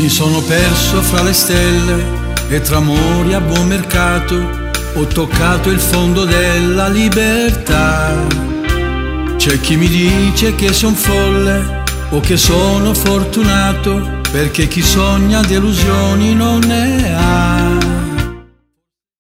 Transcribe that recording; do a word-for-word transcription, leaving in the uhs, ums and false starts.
Mi sono perso fra le stelle e tra amori a buon mercato ho toccato il fondo della libertà. C'è chi mi dice che son folle o che sono fortunato, perché chi sogna delusioni non ne ha.